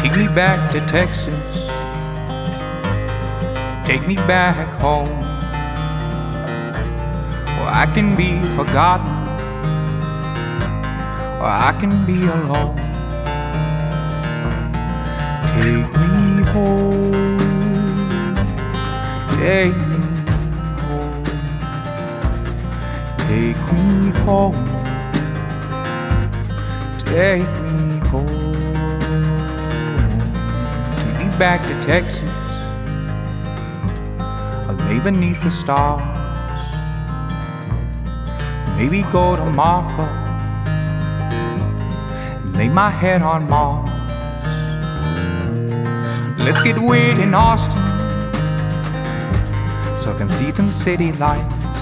Take me back to Texas. Take me back home, where I can be forgotten, where I can be alone. Take me home, take me home, take me home, take me home. Take me back to Texas. I'll lay beneath the stars, maybe go to Marfa and lay my head on Mars. Let's get weird in Austin so I can see them city lights.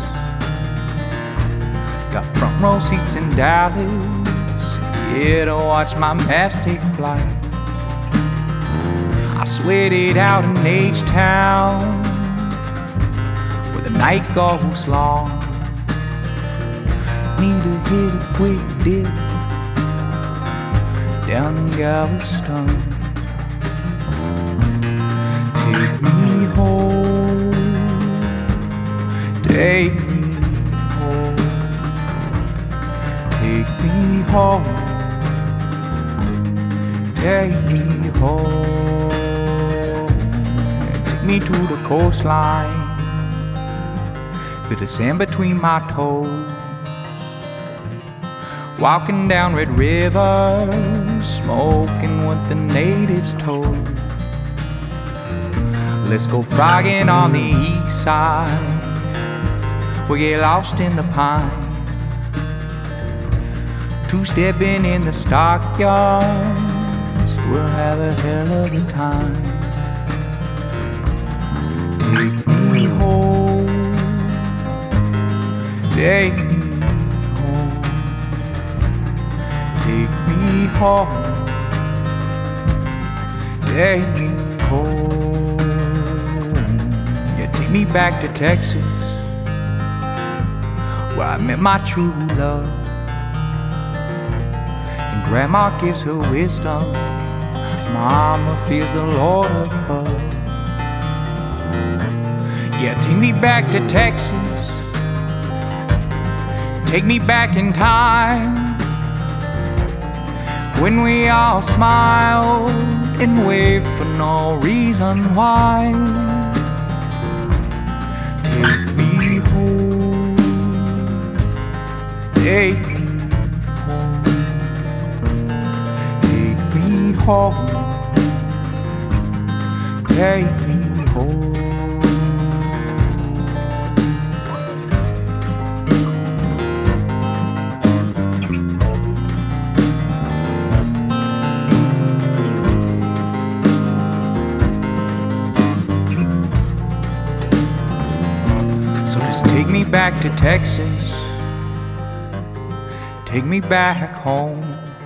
Got front row seats in Dallas, yeah, to watch my Mavs take flight. I sweated out in H-Town where the night goes long. Need to hit a quick dip down in Galveston. Take me home, take me home, take me home, take me home. Take me to the coastline, feel the sand between my toes. Walking down Red River, smoking what the natives told. Let's go frogging on the east side, we'll get lost in the pine. Two-stepping in the stockyards, we'll have a hell of a time. Take me home, take me home, take me home, take me home. Yeah, take me back to Texas, where I met my true love. And Grandma gives her wisdom, Mama fears the Lord above. Yeah, take me back to Texas, take me back in time, when we all smiled and waved for no reason why. Take me home, take me home, take me home, take me home. Just take me back to Texas, take me back home,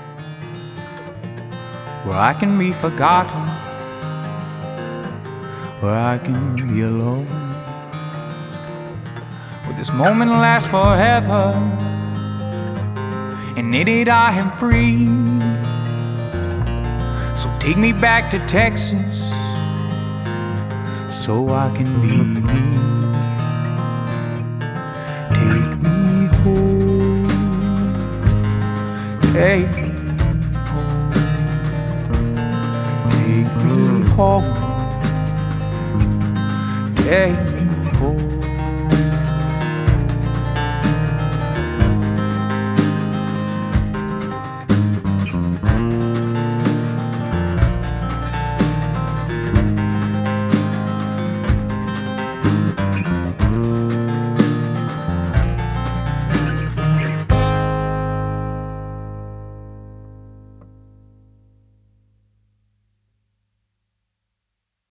where I can be forgotten, where I can be alone. Will this moment last forever? And in it I am free. So take me back to Texas, so I can be me. Take me home, take me home, take me home, take me